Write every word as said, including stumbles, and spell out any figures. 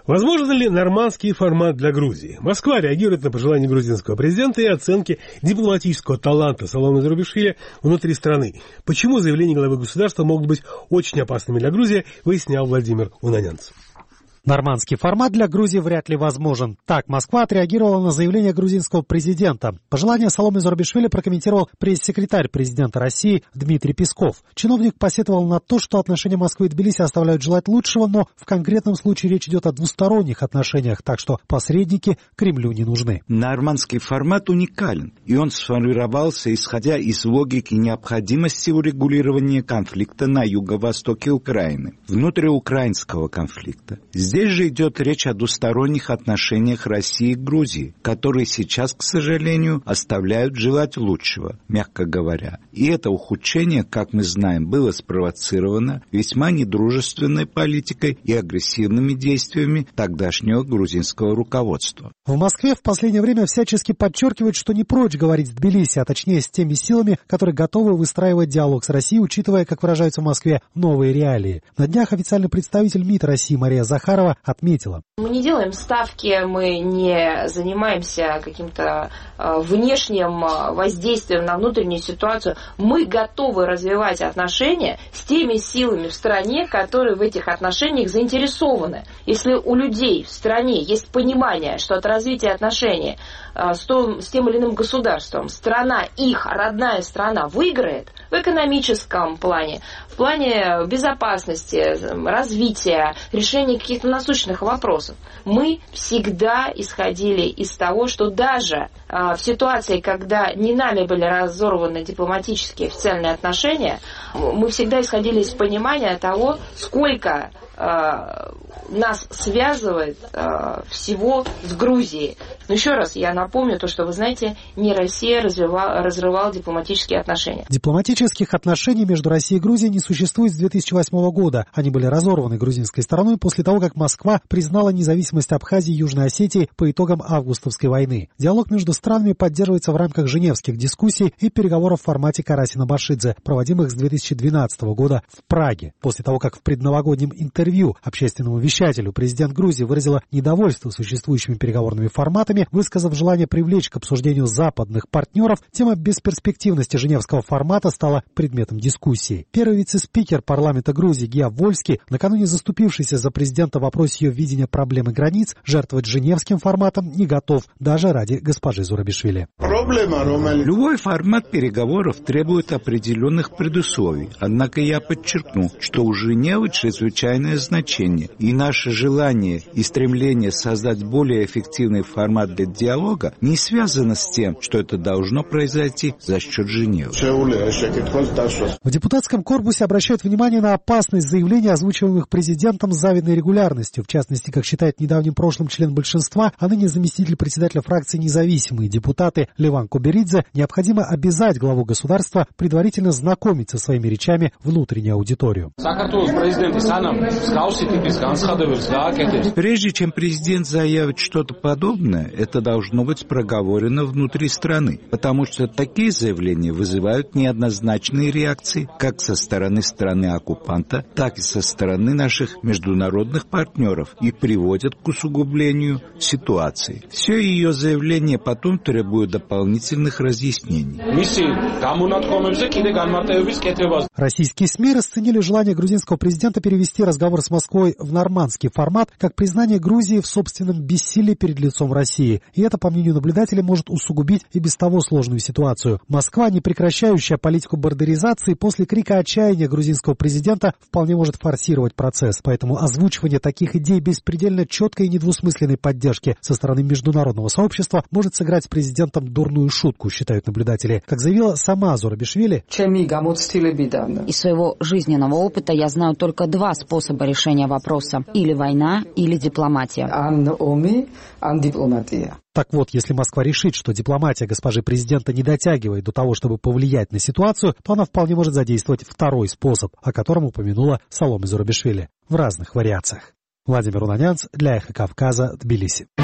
Возможен ли нормандский формат для Грузии? Москва реагирует на пожелания грузинского президента и оценки дипломатического таланта Саломе Зурабишвили внутри страны. Почему заявления главы государства могут быть очень опасными для Грузии, выяснял Владимир Унанянц. Нормандский формат для Грузии вряд ли возможен. Так Москва отреагировала на заявление грузинского президента. Пожелание Саломе Зурабишвили прокомментировал пресс-секретарь президента России Дмитрий Песков. Чиновник посетовал на то, что отношения Москвы и Тбилиси оставляют желать лучшего, но в конкретном случае речь идет о двусторонних отношениях, так что посредники Кремлю не нужны. Нормандский формат уникален, и он сформировался, исходя из логики необходимости урегулирования конфликта на юго-востоке Украины, внутриукраинского конфликта. Здесь же идет речь о двусторонних отношениях России и Грузии, которые сейчас, к сожалению, оставляют желать лучшего, мягко говоря. И это ухудшение, как мы знаем, было спровоцировано весьма недружественной политикой и агрессивными действиями тогдашнего грузинского руководства. В Москве в последнее время всячески подчеркивают, что не прочь говорить с Тбилиси, а точнее с теми силами, которые готовы выстраивать диалог с Россией, учитывая, как выражаются в Москве, новые реалии. На днях официальный представитель МИД России Мария Захарова отметила. Мы не делаем ставки, мы не занимаемся каким-то э, внешним воздействием на внутреннюю ситуацию. Мы готовы развивать отношения с теми силами в стране, которые в этих отношениях заинтересованы. Если у людей в стране есть понимание, что от развития отношений э, с, том, с тем или иным государством страна, их родная страна выиграет в экономическом плане, в плане безопасности, развития, решения каких-то насущных вопросов. Мы всегда исходили из того, что даже э, в ситуации, когда не нами были разорваны дипломатические официальные отношения, мы всегда исходили из понимания того, сколько э, нас связывает э, всего с Грузией. Но еще раз я напомню то, что, вы знаете, не Россия развивала, разрывала дипломатические отношения. Дипломатических отношений между Россией и Грузией не существует с две тысячи восьмого года. Они были разорваны грузинской стороной после того, как Москва признала независимость Абхазии и Южной Осетии по итогам августовской войны. Диалог между странами поддерживается в рамках женевских дискуссий и переговоров в формате Карасина-Башидзе, проводимых с две тысячи двенадцатого года в Праге. После того, как в предновогоднем интервью общественному вещателю президент Грузии выразила недовольство существующими переговорными форматами, высказав желание привлечь к обсуждению западных партнеров, тема бесперспективности женевского формата стала предметом дискуссии. Первый вице-спикер парламента Грузии Гия Вольский, накануне заступившийся за президента в вопросе ее видения проблемы границ, жертвовать женевским форматом не готов даже ради госпожи Зурабишвили. Любой формат переговоров требует определенных предусловий. Однако я подчеркну, что у Женевы чрезвычайное значение, и наше желание и стремление создать более эффективный формат для диалога не связано с тем, что это должно произойти за счет Женевы. В депутатском корпусе обращают внимание на опасность заявлений, озвучиваемых президентом с завидной регулярностью. В частности, как считает в недавнем прошлом член большинства, а ныне заместитель председателя фракции «Независимые депутаты» Леван Коберидзе, необходимо обязать главу государства предварительно знакомить со своими речами внутреннюю аудиторию. Прежде чем президент заявит что-то подобное, это должно быть проговорено внутри страны, потому что такие заявления вызывают неоднозначные реакции как со стороны страны-оккупанта, так и со стороны наших международных партнеров и приводят к усугублению ситуации. Все ее заявления потом требуют дополнительных разъяснений. Российские СМИ расценили желание грузинского президента перевести разговор с Москвой в нормандский формат как признание Грузии в собственном бессилии перед лицом России. И это, по мнению наблюдателей, может усугубить и без того сложную ситуацию. Москва, не прекращающая политику бордеризации, после крика отчаяния грузинского президента вполне может форсировать процесс. Поэтому озвучивание таких идей без предельно четкой и недвусмысленной поддержки со стороны международного сообщества может сыграть с президентом дурную шутку, считают наблюдатели. Как заявила сама Зурабишвили, из своего жизненного опыта я знаю только два способа решения вопроса. Или война, или дипломатия. Так вот, если Москва решит, что дипломатия госпожи президента не дотягивает до того, чтобы повлиять на ситуацию, то она вполне может задействовать второй способ, о котором упомянула Саломе Зурабишвили в разных вариациях. Владимир Унанянц для Эхо Кавказа, Тбилиси.